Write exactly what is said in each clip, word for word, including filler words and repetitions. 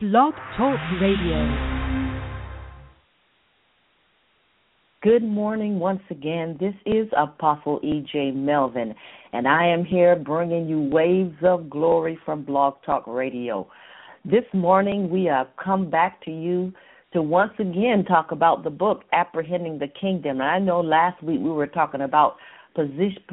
Blog Talk Radio. Good morning once again. This is Apostle E J Melvin, and I am here bringing you Waves of Glory from Blog Talk Radio. This morning we have come back to you to once again talk about the book, Apprehending the Kingdom. And I know last week we were talking about petitioning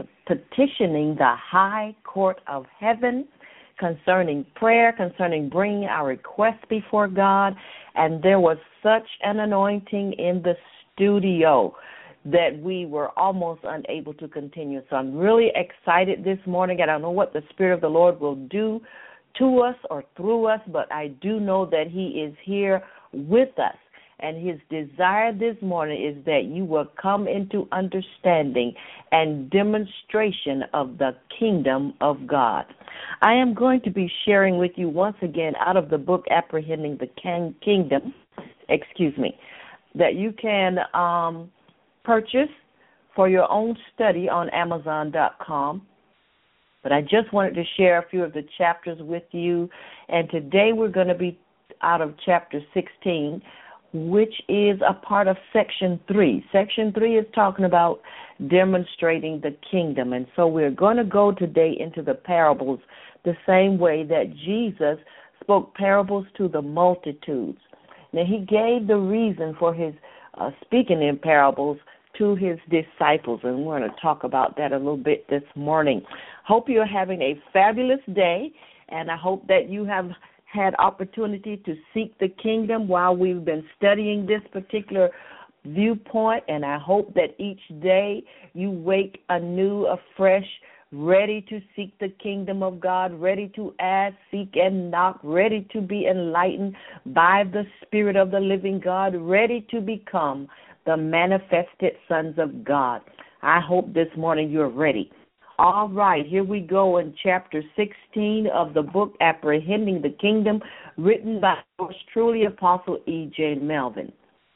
the high court of heaven, concerning prayer, concerning bringing our requests before God, and there was such an anointing in the studio that we were almost unable to continue. So I'm really excited this morning. I don't know what the Spirit of the Lord will do to us or through us, but I do know that He is here with us. And His desire this morning is that you will come into understanding and demonstration of the kingdom of God. I am going to be sharing with you once again out of the book Apprehending the Kingdom, excuse me, that you can um, purchase for your own study on Amazon dot com. But I just wanted to share a few of the chapters with you. And today we're going to be out of chapter sixteen, which is a part of section three. Section three is talking about demonstrating the kingdom. And so we're going to go today into the parables the same way that Jesus spoke parables to the multitudes. Now, He gave the reason for His uh, speaking in parables to His disciples, and we're going to talk about that a little bit this morning. Hope you're having a fabulous day, and I hope that you have had opportunity to seek the kingdom while we've been studying this particular viewpoint, and I hope that each day you wake anew, afresh, ready to seek the kingdom of God, ready to ask, seek, and knock, ready to be enlightened by the Spirit of the living God, ready to become the manifested sons of God. I hope this morning you're ready. All right, here we go in chapter sixteen of the book Apprehending the Kingdom, written by yours truly, Apostle E J Melvin.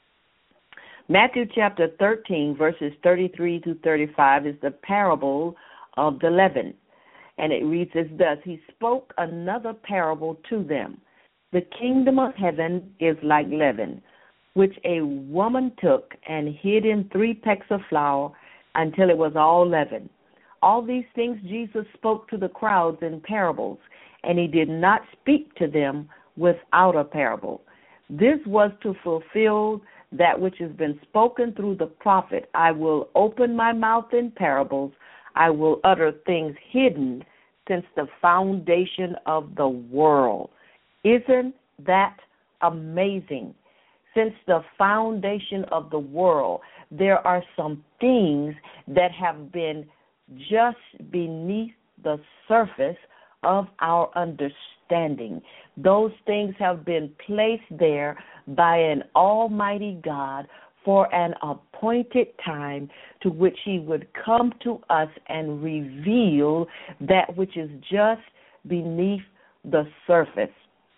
Matthew chapter thirteen, verses thirty-three to thirty-five is the parable of the leaven. And it reads as thus: He spoke another parable to them. The kingdom of heaven is like leaven, which a woman took and hid in three pecks of flour until it was all leavened. All these things Jesus spoke to the crowds in parables, and He did not speak to them without a parable. This was to fulfill that which has been spoken through the prophet: I will open my mouth in parables, I will utter things hidden since the foundation of the world. Isn't that amazing? Since the foundation of the world, there are some things that have been just beneath the surface of our understanding. Those things have been placed there by an almighty God for an appointed time to which He would come to us and reveal that which is just beneath the surface.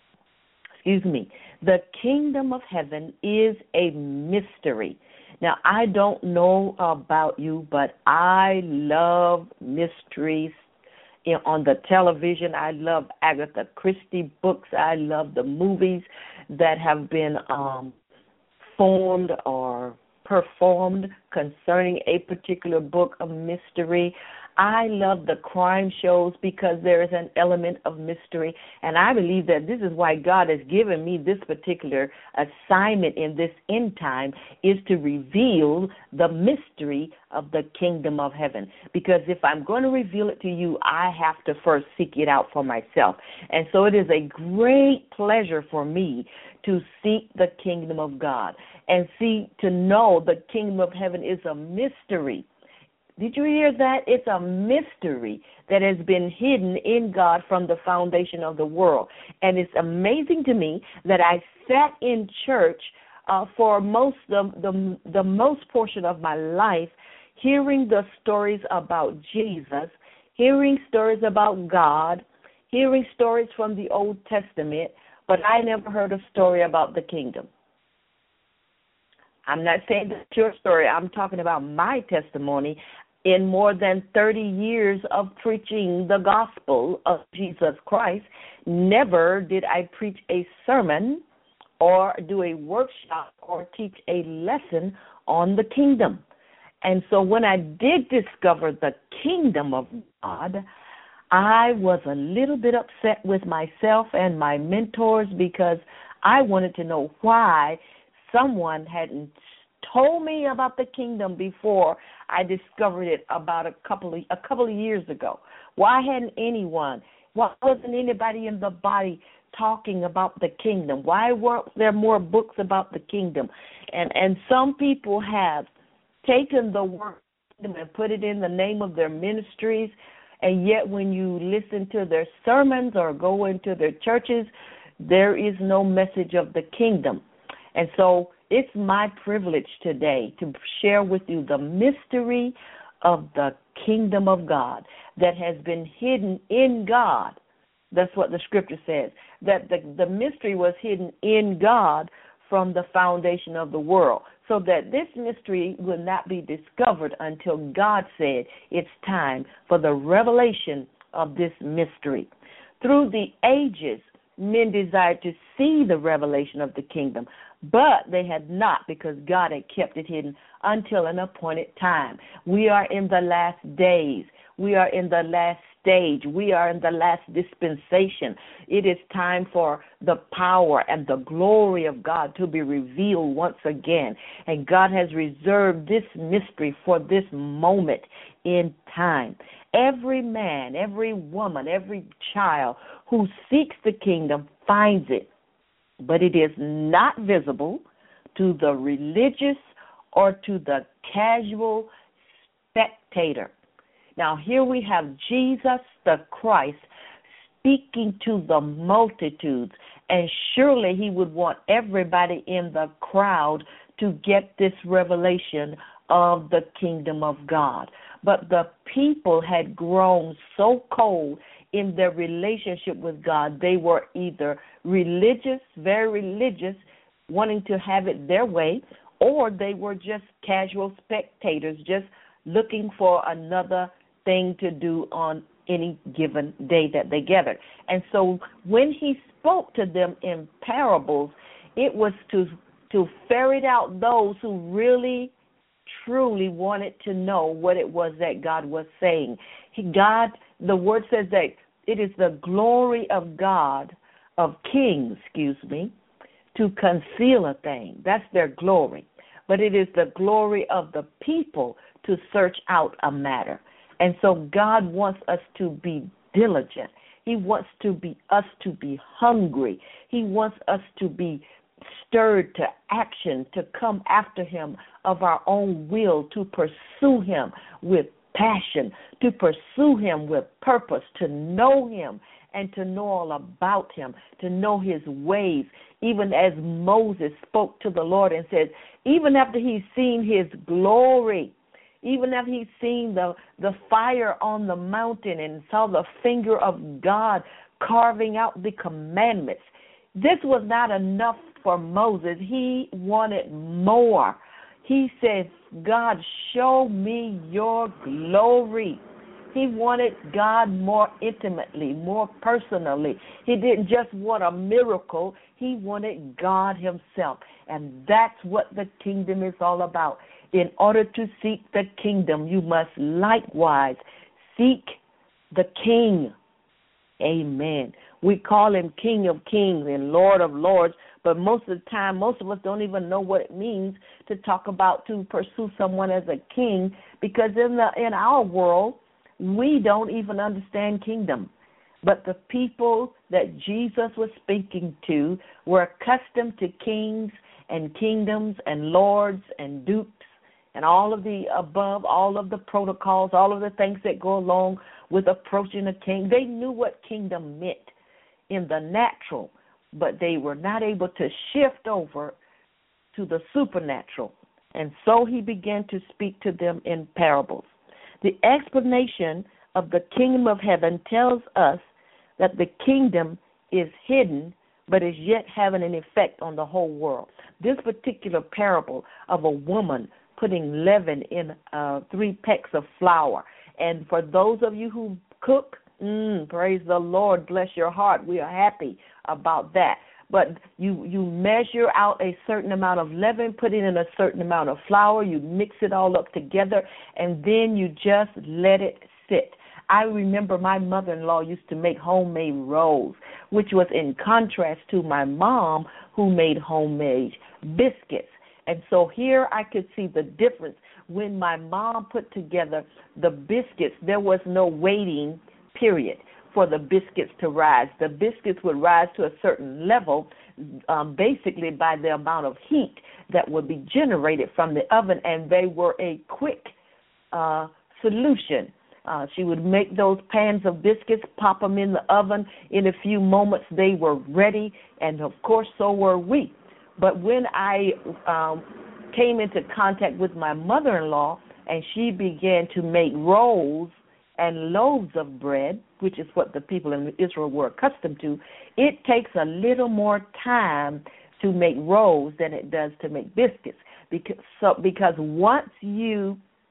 Excuse me. The kingdom of heaven is a mystery. Now, I don't know about you, but I love mysteries on the television. I love Agatha Christie books. I love the movies that have been um, formed or performed concerning a particular book of mystery. I love the crime shows because there is an element of mystery, and I believe that this is why God has given me this particular assignment in this end time, is to reveal the mystery of the kingdom of heaven. Because if I'm going to reveal it to you, I have to first seek it out for myself. And so it is a great pleasure for me to seek the kingdom of God and see, to know the kingdom of heaven is a mystery. Did you hear that? It's a mystery that has been hidden in God from the foundation of the world. And it's amazing to me that I sat in church uh, for most the, the the most portion of my life, hearing the stories about Jesus, hearing stories about God, hearing stories from the Old Testament, but I never heard a story about the kingdom. I'm not saying that's your story. I'm talking about my testimony. in more than thirty years of preaching the gospel of Jesus Christ, never did I preach a sermon or do a workshop or teach a lesson on the kingdom. And so when I did discover the kingdom of God, I was a little bit upset with myself and my mentors because I wanted to know why someone hadn't told me about the kingdom before I discovered it about a couple of a couple of years ago. Why hadn't anyone? Why wasn't anybody in the body talking about the kingdom? Why weren't there more books about the kingdom? And and some people have taken the word kingdom and put it in the name of their ministries, and yet when you listen to their sermons or go into their churches, there is no message of the kingdom. And so it's my privilege today to share with you the mystery of the kingdom of God that has been hidden in God. That's what the scripture says, that the, the mystery was hidden in God from the foundation of the world, so that this mystery will not be discovered until God said it's time for the revelation of this mystery. Through the ages, men desired to see the revelation of the kingdom, but they had not, because God had kept it hidden until an appointed time. We are in the last days. We are in the last stage. We are in the last dispensation. It is time for the power and the glory of God to be revealed once again. And God has reserved this mystery for this moment in time. Every man, every woman, every child who seeks the kingdom finds it, but it is not visible to the religious or to the casual spectator. Now, here we have Jesus the Christ speaking to the multitudes, and surely he would want everybody in the crowd to get this revelation of the kingdom of God. But the people had grown so cold in their relationship with God. They were either religious, very religious, wanting to have it their way, or they were just casual spectators, just looking for another thing to do on any given day that they gathered. And so when he spoke to them in parables, it was to to ferret out those who really, truly wanted to know what it was that God was saying. He, God, the word says that it is the glory of God, of kings, excuse me, to conceal a thing. That's their glory. But it is the glory of the people to search out a matter. And so God wants us to be diligent. He wants to be us to be hungry. He wants us to be stirred to action, to come after him of our own will, to pursue him with passion, to pursue him with purpose, to know him and to know all about him, to know his ways, even as Moses spoke to the Lord and said, even after he's seen his glory, even after he's seen the, the fire on the mountain and saw the finger of God carving out the commandments, this was not enough for Moses. He wanted more. He said, God, show me your glory. He wanted God more intimately, more personally. He didn't just want a miracle. He wanted God himself. And that's what the kingdom is all about. In order to seek the kingdom, you must likewise seek the King. Amen. We call him King of Kings and Lord of Lords, but most of the time, most of us don't even know what it means to talk about, to pursue someone as a king, because in the in our world, we don't even understand kingdom. But the people that Jesus was speaking to were accustomed to kings and kingdoms and lords and dukes and all of the above, all of the protocols, all of the things that go along with approaching a king. They knew what kingdom meant in the natural, but they were not able to shift over to the supernatural. And so he began to speak to them in parables. The explanation of the kingdom of heaven tells us that the kingdom is hidden, but is yet having an effect on the whole world. This particular parable of a woman putting leaven in uh, three pecks of flour. And for those of you who cook, mm, praise the Lord, bless your heart. We are happy about that. But you, you measure out a certain amount of leaven, put it in a certain amount of flour, you mix it all up together, and then you just let it sit. I remember my mother-in-law used to make homemade rolls, which was in contrast to my mom who made homemade biscuits. And so here I could see the difference. When my mom put together the biscuits, there was no waiting period for the biscuits to rise. The biscuits would rise to a certain level, um, basically by the amount of heat that would be generated from the oven, and they were a quick uh, solution. Uh, she would make those pans of biscuits, pop them in the oven. In a few moments, they were ready, and, of course, so were we. But when I um, came into contact with my mother-in-law, and she began to make rolls and loaves of bread, which is what the people in Israel were accustomed to, it takes a little more time to make rolls than it does to make biscuits. Because, so, because once you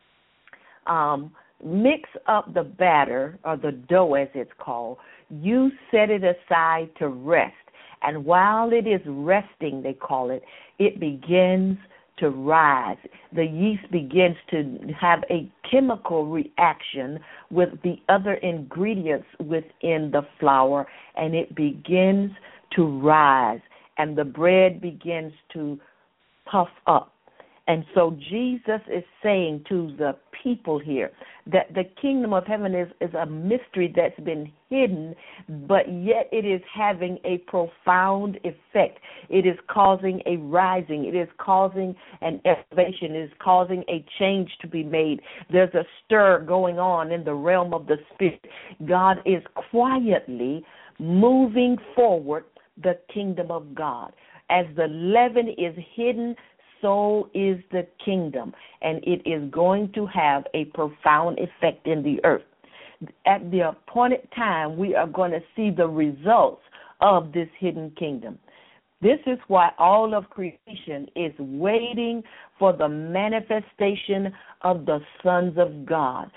um, mix up the batter, or the dough as it's called, you set it aside to rest. And while it is resting, they call it, it begins to rise. The yeast begins to have a chemical reaction with the other ingredients within the flour, and it begins to rise, and the bread begins to puff up. And so Jesus is saying to the people here that the kingdom of heaven is, is a mystery that's been hidden, but yet it is having a profound effect. It is causing a rising. It is causing an elevation. It is causing a change to be made. There's a stir going on in the realm of the Spirit. God is quietly moving forward the kingdom of God. As the leaven is hidden, so is the kingdom, and it is going to have a profound effect in the earth. At the appointed time, we are going to see the results of this hidden kingdom. This is why all of creation is waiting for the manifestation of the sons of God.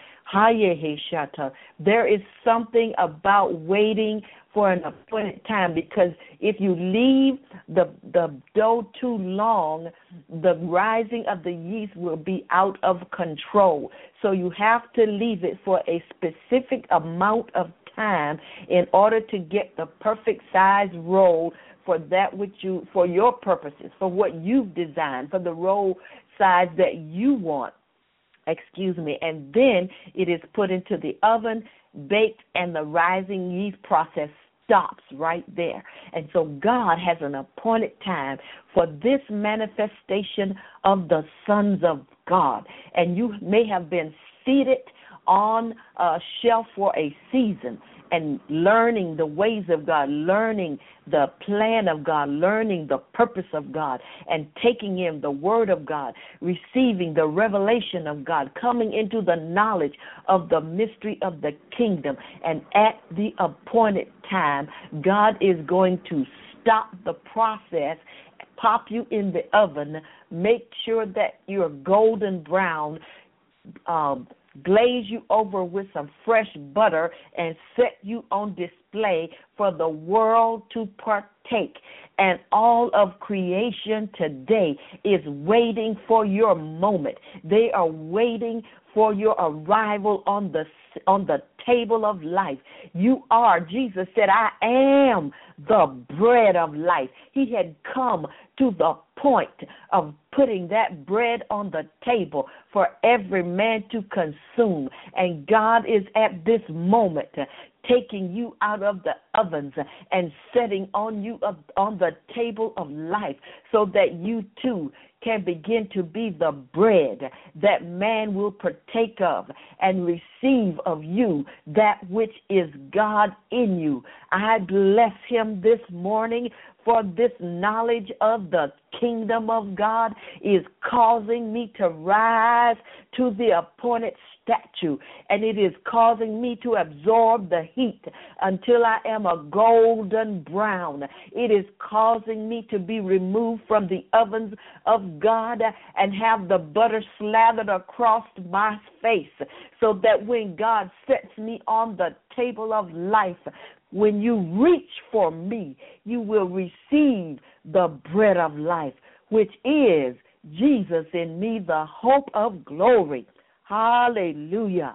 There is something about waiting for an appointed time, because if you leave the the dough too long, the rising of the yeast will be out of control. So you have to leave it for a specific amount of time in order to get the perfect size roll for that which you, for your purposes, for what you've designed, for the roll size that you want. Excuse me, and then it is put into the oven, baked, and the rising yeast process stops right there. And so God has an appointed time for this manifestation of the sons of God. And you may have been seated on a shelf for a season and learning the ways of God, learning the plan of God, learning the purpose of God, and taking in the word of God, receiving the revelation of God, coming into the knowledge of the mystery of the kingdom. And at the appointed time, God is going to stop the process, pop you in the oven, make sure that you're golden brown, um, glaze you over with some fresh butter, and set you on display for the world to partake. And all of creation today is waiting for your moment. They are waiting for your arrival on the on the table of life. You are, Jesus said, I am the bread of life. He had come to the point of putting that bread on the table for every man to consume. And God is at this moment taking you out of the ovens and setting on you on the table of life, so that you too can begin to be the bread that man will partake of and receive of you that which is God in you. I bless him this morning for this knowledge of the kingdom of God, is causing me to rise to the appointed statue, and it is causing me to absorb the heat until I am a golden brown. It is causing me to be removed from the ovens of God and have the butter slathered across my face, so that when God sets me on the table of life, when you reach for me, you will receive the bread of life, which is Jesus in me, the hope of glory. Hallelujah.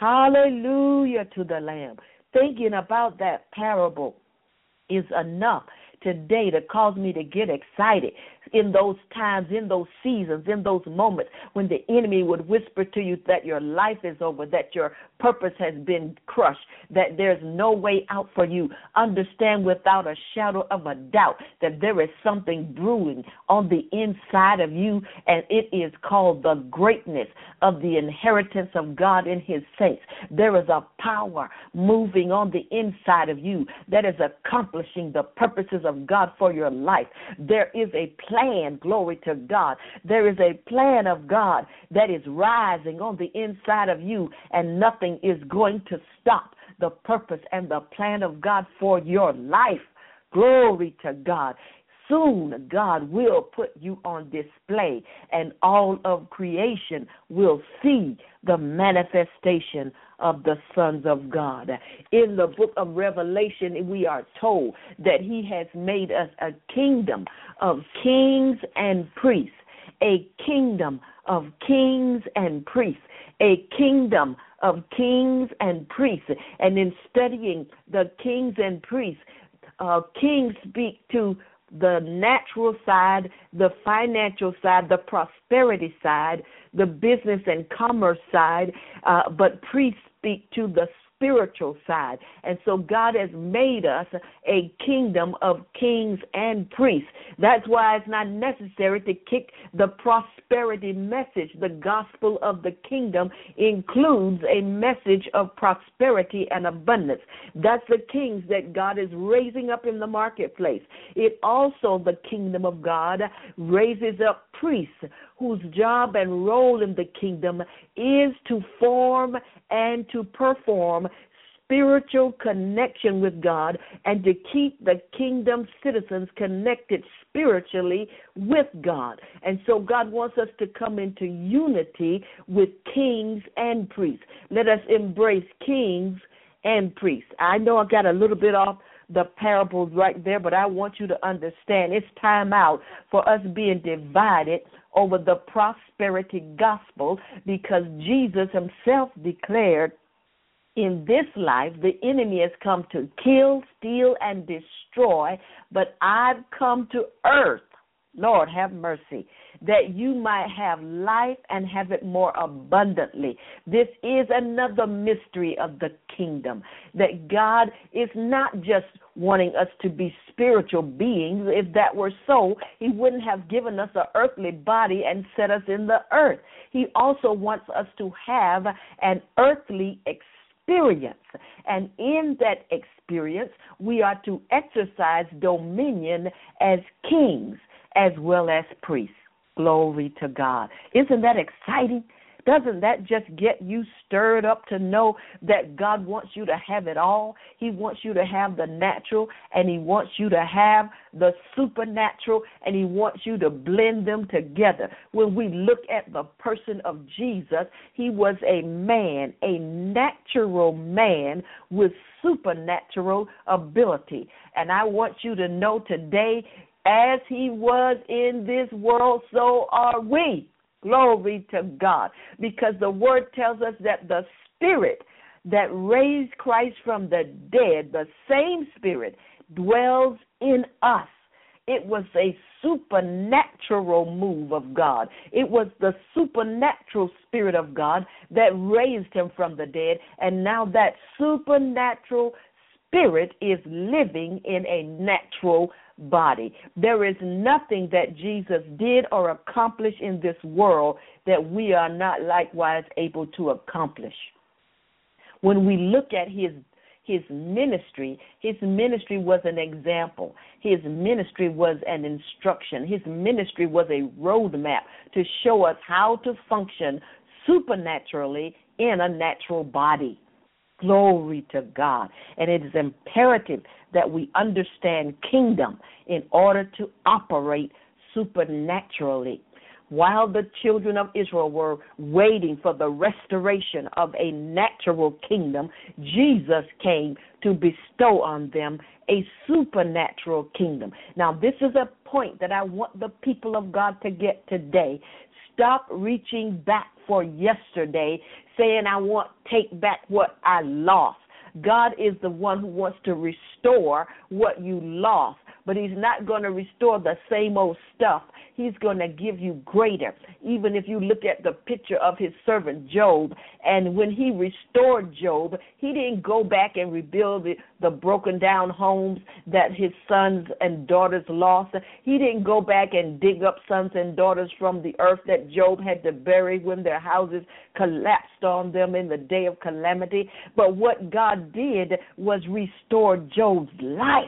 Hallelujah to the Lamb. Thinking about that parable is enough today to cause me to get excited in those times, in those seasons, in those moments when the enemy would whisper to you that your life is over, that your purpose has been crushed, that there's no way out for you. Understand without a shadow of a doubt that there is something brewing on the inside of you, and it is called the greatness of the inheritance of God in his saints. There is a power moving on the inside of you that is accomplishing the purposes of God for your life. There is a plan, glory to God. There is a plan of God that is rising on the inside of you, and nothing is going to stop the purpose and the plan of God for your life. Glory to God. Soon God will put you on display, and all of creation will see the manifestation of the sons of God. In the book of Revelation, we are told that he has made us a kingdom of kings and priests, a kingdom of kings and priests, a kingdom of kings and priests. And in studying the kings and priests, uh, kings speak to the natural side, the financial side, the prosperity side, the business and commerce side, uh, but priests speak to the spiritual side. And so God has made us a kingdom of kings and priests. That's why it's not necessary to kick the prosperity message. The gospel of the kingdom includes a message of prosperity and abundance. That's the kings that God is raising up in the marketplace. It also, the kingdom of God, raises up priests whose job and role in the kingdom is to form and to perform spiritual connection with God and to keep the kingdom citizens connected spiritually with God. And so God wants us to come into unity with kings and priests. Let us embrace kings and priests. I know I got a little bit off the parables right there, but I want you to understand it's time out for us being divided over the prosperity gospel, because Jesus himself declared, in this life, the enemy has come to kill, steal, and destroy, but I've come to earth, Lord have mercy, that you might have life and have it more abundantly. This is another mystery of the kingdom, that God is not just wanting us to be spiritual beings. If that were so, he wouldn't have given us an earthly body and set us in the earth. He also wants us to have an earthly experience. Experience. And in that experience, we are to exercise dominion as kings as well as priests. Glory to God. Isn't that exciting? Doesn't that just get you stirred up to know that God wants you to have it all? He wants you to have the natural, and he wants you to have the supernatural, and he wants you to blend them together. When we look at the person of Jesus, he was a man, a natural man with supernatural ability. And I want you to know today, as he was in this world, so are we. Glory to God, because the word tells us that the Spirit that raised Christ from the dead, the same Spirit, dwells in us. It was a supernatural move of God. It was the supernatural Spirit of God that raised him from the dead, and now that supernatural Spirit is living in a natural body. There is nothing that Jesus did or accomplished in this world that we are not likewise able to accomplish. When we look at his his ministry, his ministry was an example. His ministry was an instruction. His ministry was a roadmap to show us how to function supernaturally in a natural body. Glory to God. And it is imperative that we understand kingdom in order to operate supernaturally. While the children of Israel were waiting for the restoration of a natural kingdom, Jesus came to bestow on them a supernatural kingdom. Now, this is a point that I want the people of God to get today. Stop reaching back for yesterday, saying, I want to take back what I lost. God is the one who wants to restore what you lost, but he's not going to restore the same old stuff. He's going to give you greater. Even if you look at the picture of his servant Job, and when he restored Job, he didn't go back and rebuild the, the broken down homes that his sons and daughters lost. He didn't go back and dig up sons and daughters from the earth that Job had to bury when their houses collapsed on them in the day of calamity. But what God did was restore Job's life.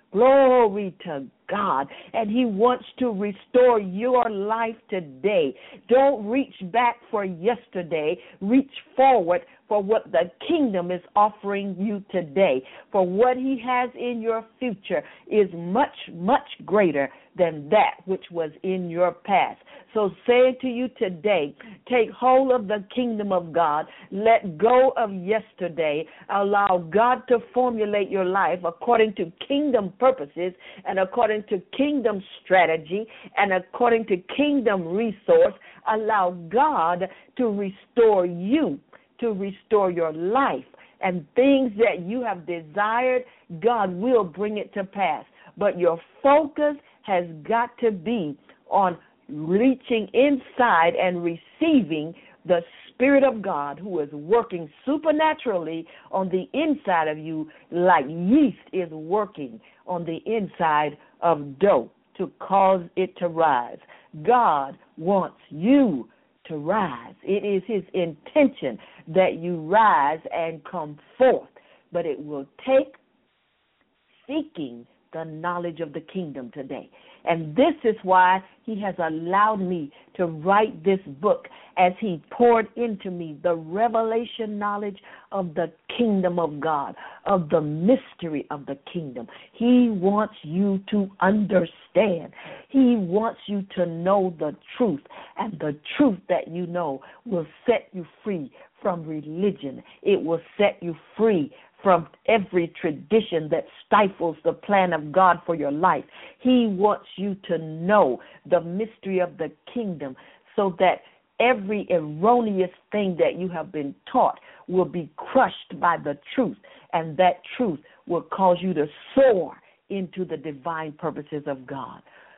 Glory to God. And he wants to restore your life today. Don't reach back for yesterday. Reach forward for what the kingdom is offering you today. For what he has in your future is much, much greater than that which was in your past. So say to you today, take hold of the kingdom of God. Let go of yesterday. Allow God to formulate your life according to kingdom purposes and according to kingdom strategy and according to kingdom resource. Allow God to restore you, to restore your life. And things that you have desired, God will bring it to pass. But your focus has got to be on reaching inside and receiving the Spirit of God, who is working supernaturally on the inside of you like yeast is working on the inside of dough to cause it to rise. God wants you to rise. It is his intention that you rise and come forth, but it will take seeking the knowledge of the kingdom today. And this is why he has allowed me to write this book, as he poured into me the revelation knowledge of the kingdom of God, of the mystery of the kingdom. He wants you to understand. He wants you to know the truth, and the truth that you know will set you free from religion. It will set you free from every tradition that stifles the plan of God for your life. He wants you to know the mystery of the kingdom so that every erroneous thing that you have been taught will be crushed by the truth, and that truth will cause you to soar into the divine purposes of God.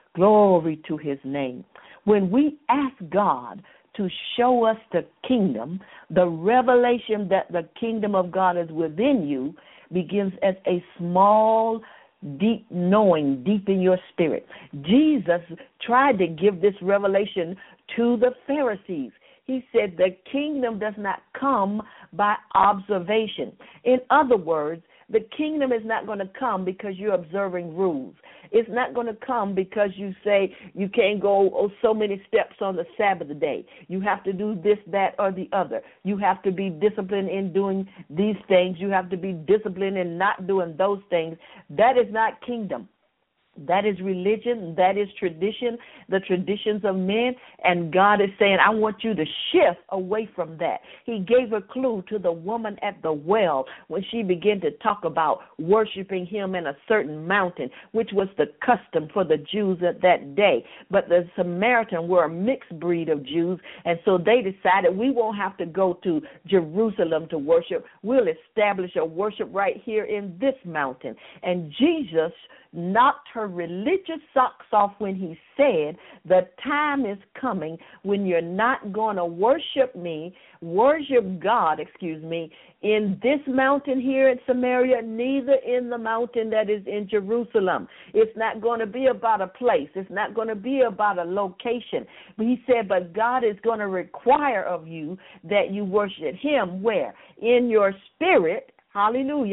Glory to his name. When we ask God to show us the kingdom, the revelation that the kingdom of God is within you begins as a small, deep knowing deep in your spirit. Jesus tried to give this revelation to the Pharisees. He said the kingdom does not come by observation. In other words, the kingdom is not going to come because you're observing rules. It's not going to come because you say you can't go oh, so many steps on the Sabbath day. You have to do this, that, or the other. You have to be disciplined in doing these things. You have to be disciplined in not doing those things. That is not kingdom. That is religion. That is tradition, the traditions of men. And God is saying, I want you to shift away from that. He gave a clue to the woman at the well when she began to talk about worshiping him in a certain mountain, which was the custom for the Jews at that day. But the Samaritan were a mixed breed of Jews, and so they decided we won't have to go to Jerusalem to worship. We'll establish a worship right here in this mountain. And Jesus knocked her religious socks off when he said, the time is coming when you're not going to worship me, worship God, excuse me, in this mountain here in Samaria, neither in the mountain that is in Jerusalem. It's not going to be about a place. It's not going to be about a location. But he said, but God is going to require of you that you worship him where? In your spirit, hallelujah,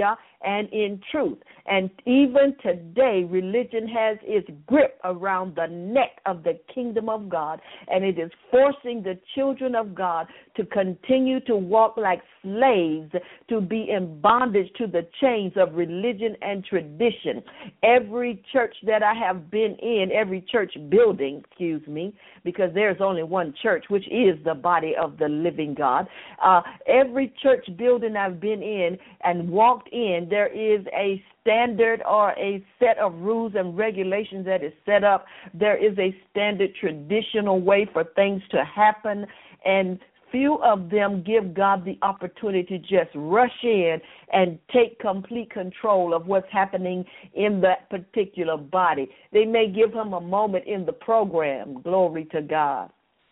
and in truth. And even today, religion has its grip around the neck of the kingdom of God, and it is forcing the children of God to continue to walk like slaves, to be in bondage to the chains of religion and tradition. Every church that I have been in, every church building, excuse me, because there's only one church, which is the body of the living God. Uh, every church building I've been in and walked in, there is a standard or a set of rules and regulations that is set up. There is a standard traditional way for things to happen, and few of them give God the opportunity to just rush in and take complete control of what's happening in that particular body. They may give him a moment in the program, glory to God.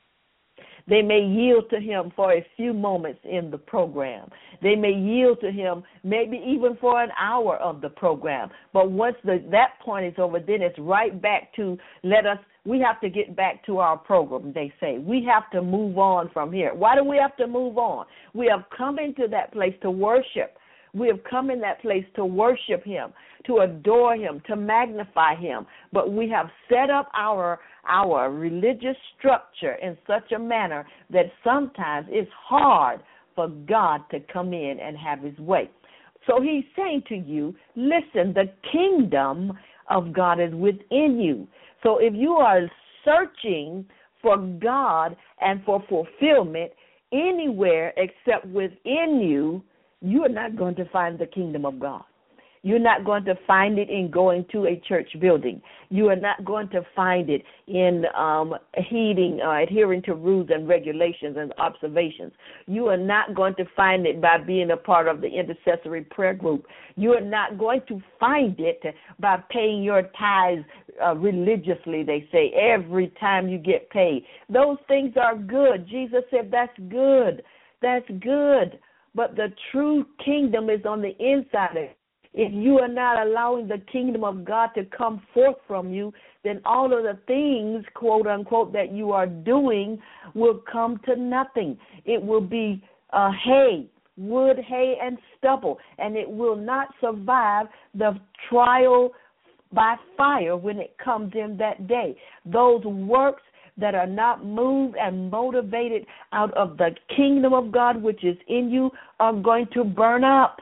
They may yield to him for a few moments in the program. They may yield to him maybe even for an hour of the program. But once the, that point is over, then it's right back to let us, we have to get back to our program, they say. We have to move on from here. Why do we have to move on? We have come into that place to worship. We have come in that place to worship him, to adore him, to magnify him. But we have set up our our religious structure in such a manner that sometimes it's hard for God to come in and have his way. So he's saying to you, listen, the kingdom of God is within you. So if you are searching for God and for fulfillment anywhere except within you, you are not going to find the kingdom of God. You're not going to find it in going to a church building. You are not going to find it in um, heeding, uh, adhering to rules and regulations and observations. You are not going to find it by being a part of the intercessory prayer group. You are not going to find it by paying your tithes uh, religiously, they say, every time you get paid. Those things are good. Jesus said that's good. That's good. But the true kingdom is on the inside of you. If you are not allowing the kingdom of God to come forth from you, then all of the things, quote unquote, that you are doing will come to nothing. It will be uh, hay, wood, hay, and stubble, and it will not survive the trial by fire when it comes in that day. Those works that are not moved and motivated out of the kingdom of God, which is in you, are going to burn up.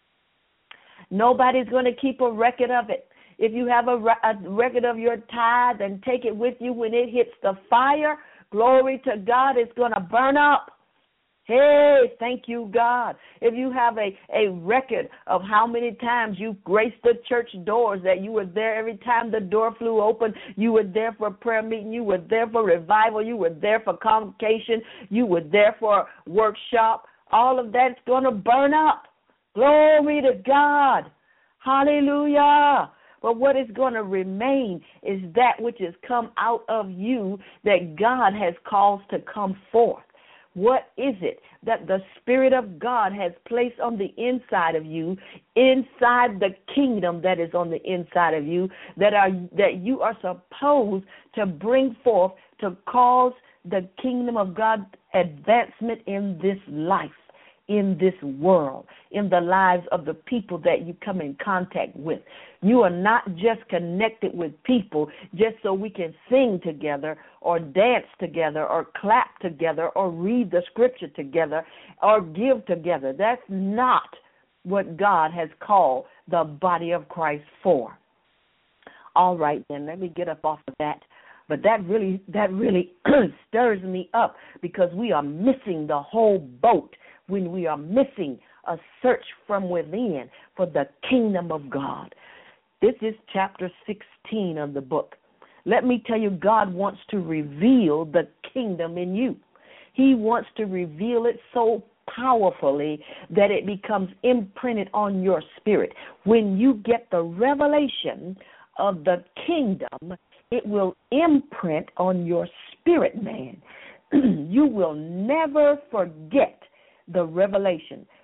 Nobody's going to keep a record of it. If you have a, a record of your tithe and take it with you when it hits the fire, glory to God, it's going to burn up. Hey, thank you, God. If you have a, a record of how many times you graced the church doors, that you were there every time the door flew open, you were there for a prayer meeting, you were there for revival, you were there for convocation, you were there for a workshop, all of that's going to burn up. Glory to God. Hallelujah. But what is going to remain is that which has come out of you that God has caused to come forth. What is it that the Spirit of God has placed on the inside of you, inside the kingdom that is on the inside of you, that are that you are supposed to bring forth to cause the kingdom of God advancement in this life, in this world, in the lives of the people that you come in contact with? You are not just connected with people just so we can sing together or dance together or clap together or read the scripture together or give together. That's not what God has called the body of Christ for. All right, then, let me get up off of that. But that really, that really stirs me up, because we are missing the whole boat when we are missing a search from within for the kingdom of God. This is chapter sixteen of the book. Let me tell you, God wants to reveal the kingdom in you. He wants to reveal it so powerfully that it becomes imprinted on your spirit. When you get the revelation of the kingdom, it will imprint on your spirit, man. You will never forget the revelation.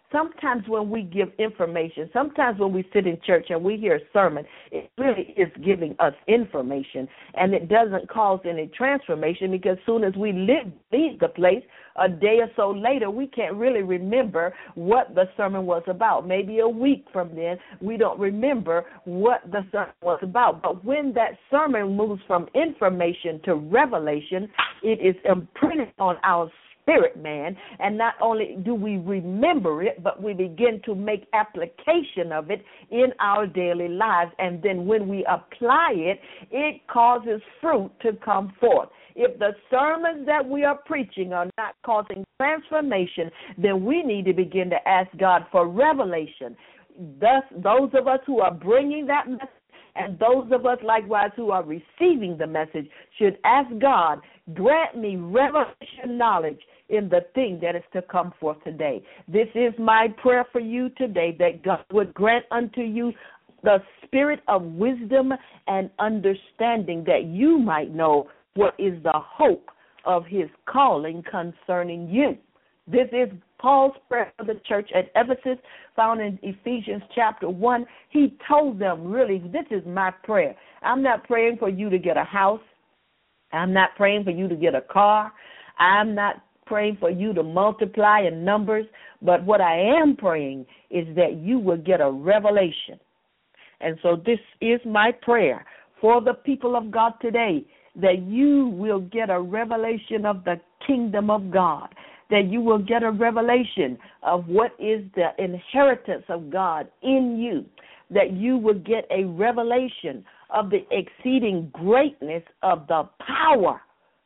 sometimes when we give information, sometimes when we sit in church and we hear a sermon, it really is giving us information, and it doesn't cause any transformation, because as soon as we leave, leave the place, a day or so later, we can't really remember what the sermon was about. Maybe a week from then, we don't remember what the sermon was about. But when that sermon moves from information to revelation, it is imprinted on our spirit, man, and not only do we remember it, but we begin to make application of it in our daily lives, and then when we apply it, it causes fruit to come forth. If the sermons that we are preaching are not causing transformation, then we need to begin to ask God for revelation. Thus, those of us who are bringing that message and those of us likewise who are receiving the message should ask God, grant me revelation knowledge in the thing that is to come forth today. This is my prayer for you today, that God would grant unto you the spirit of wisdom and understanding, that you might know what is the hope of his calling concerning you. This is Paul's prayer for the church at Ephesus, found in Ephesians chapter one. He told them, really, this is my prayer. I'm not praying for you to get a house. I'm not praying for you to get a car. I'm not praying for you to multiply in numbers. But what I am praying is that you will get a revelation. And so this is my prayer for the people of God today, that you will get a revelation of the kingdom of God, that you will get a revelation of what is the inheritance of God in you, that you will get a revelation of the exceeding greatness of the power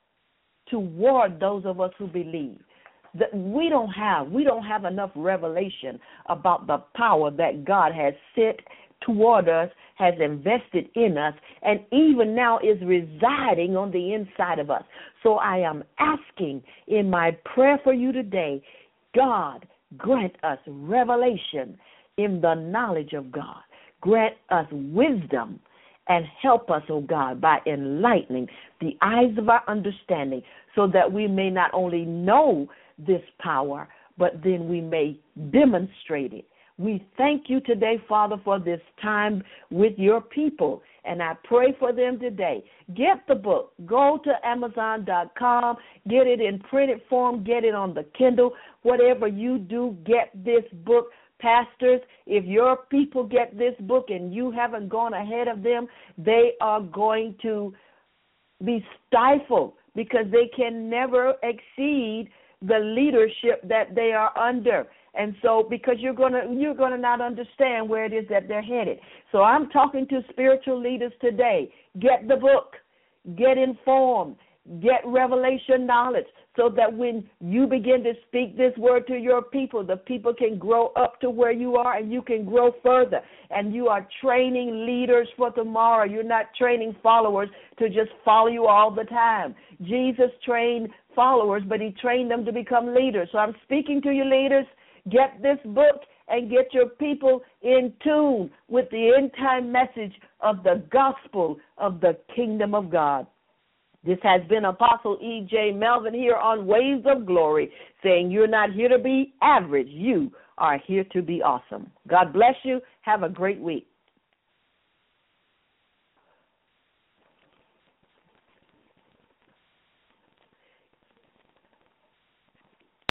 toward those of us who believe. That we don't have, we don't have enough revelation about the power that God has set toward us, has invested in us, and even now is residing on the inside of us. So I am asking in my prayer for you today, God, grant us revelation in the knowledge of God. Grant us wisdom and help us, oh God, by enlightening the eyes of our understanding, so that we may not only know this power, but then we may demonstrate it. We thank you today, Father, for this time with your people, and I pray for them today. Get the book. Go to amazon dot com. Get it in printed form. Get it on the Kindle. Whatever you do, get this book. Pastors, if your people get this book and you haven't gone ahead of them, they are going to be stifled, because they can never exceed the leadership that they are under. And so, because you're gonna you're gonna not understand where it is that they're headed. So I'm talking to spiritual leaders today. Get the book, get informed, get revelation knowledge, so that when you begin to speak this word to your people, the people can grow up to where you are, and you can grow further. And you are training leaders for tomorrow. You're not training followers to just follow you all the time. Jesus trained followers, but he trained them to become leaders. So I'm speaking to you, leaders. Get this book and get your people in tune with the end-time message of the gospel of the kingdom of God. This has been Apostle E J Melvin here on Waves of Glory, saying you're not here to be average. You are here to be awesome. God bless you. Have a great week.